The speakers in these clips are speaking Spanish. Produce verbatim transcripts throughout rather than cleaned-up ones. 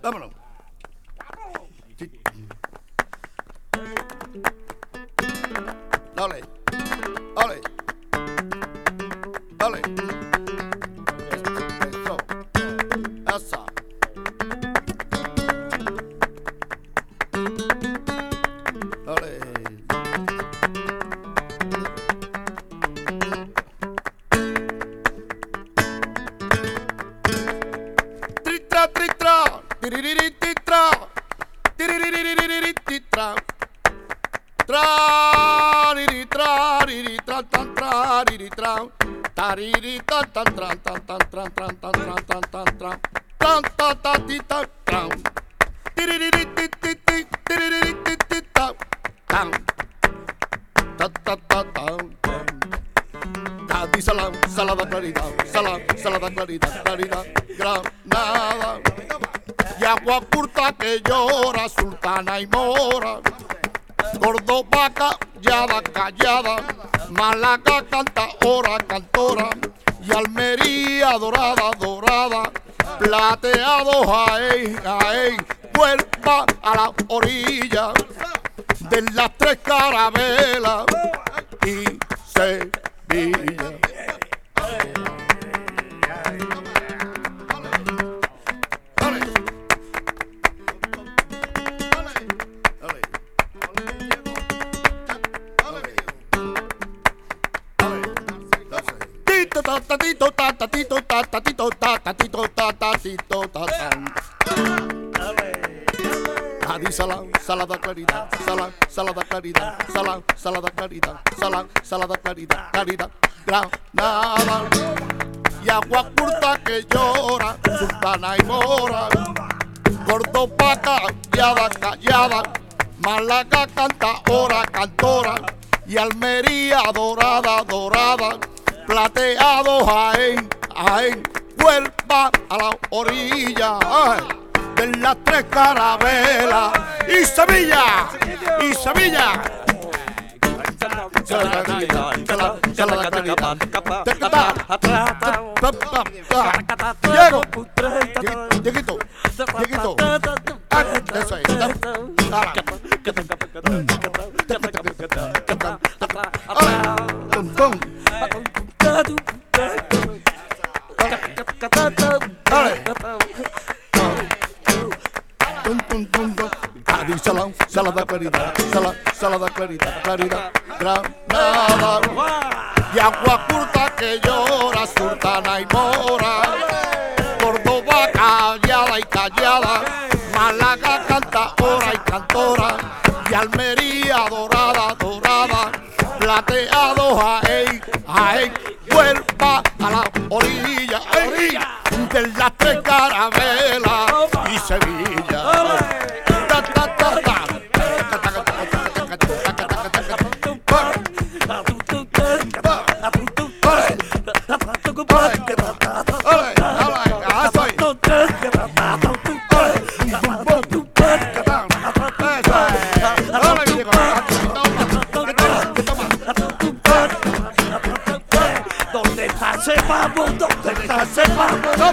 Vámonos. Sí. Dale. Dale. Dale. Eso. Esa. Dale. Tritra, tritra. Tiririri, tritra. Tiririri, tritra. Tra, riri, tra, riri, tra, tan, tra, riri, tra. Tariri, tan, tan, tran, tan, tan, tran, tran, tan, tran, tan, tan, tran. Tan, ta, ta, ti, ta, tran. Tiririri, ti, ti, ti, tiririri, ti, ti, ta. Tan. Ta, ta, ta, tan, tan. Ta, di, salam, salada, claridad, salam, salada, claridad, claridad, Granada. Y agua curta que llora, sultana y mora. Córdoba callada, callada, Málaga canta, hora, cantora, y Almería dorada, dorada, plateado, Jaén, Jaén, vuelva a la orilla de las tres carabelas y Sevilla. Tatito, tatito, tatito, tatito, tatito, tatán. Adi salam, salada claridad, salam, salada claridad, salam, salada claridad, salam, salada claridad, claridad, Granada. Y agua curta que llora, sultana y mora. Córdoba callada, callada, Málaga canta, hora, cantora, y Almería dorada, dorada, plateado, Jaén, Jaén, vuelva a la orilla ay, de las tres carabelas y Sevilla, y Sevilla. Diego, Dieguito, Dieguito, eso es. Adi salam, salada claridad, salam, salada claridad, claridad, Granada. Y agua curta que llora, sultana y mora. Córdoba callada y callada, Málaga canta, hora y cantora, y Almería dorada, dorada, plateado, Jaén, Jaén, vuelva a la orilla, orilla de las tres carabelas y Sevilla. Ta, ta, ta, ta. ¿Dónde está ese pavo? ¿Dónde está ese pavo?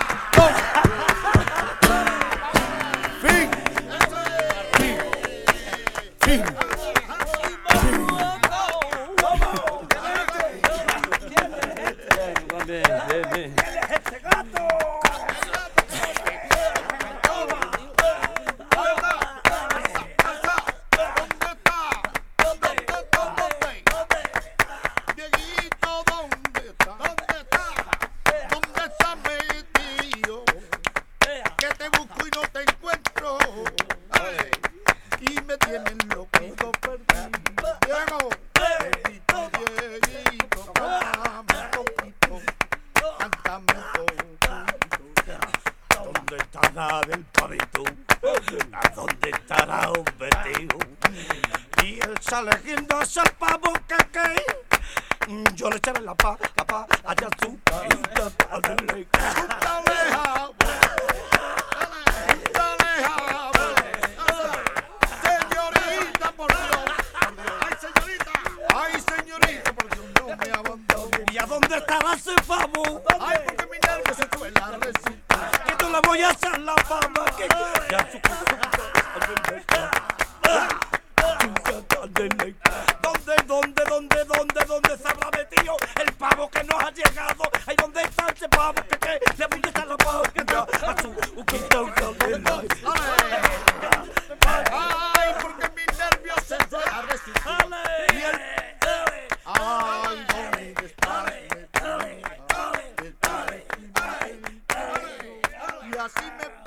Fin. Fin. Fin. Del pavito, ¿a dónde estará un vestido? Y él sale riendo hacia el pavo que que yo le echaré la pa, la pa, allá su paita, a darle Señorita, por Dios. Ay, señorita. Ay, señorita, por Dios, no me abandone. ¿Y a dónde estará ese pavo? Ay, porque mi nervio se fue la recita. Que tú le voy a hacer la fama que ya su ¿Dónde, dónde, dónde, dónde, dónde se habrá metido el pavo que nos ha llegado? Ahí donde está ese pavo que que le apunta está la pavo que ya a su Ay, porque mis nervios se van a resistir. Ay, ¿dónde está? Y así me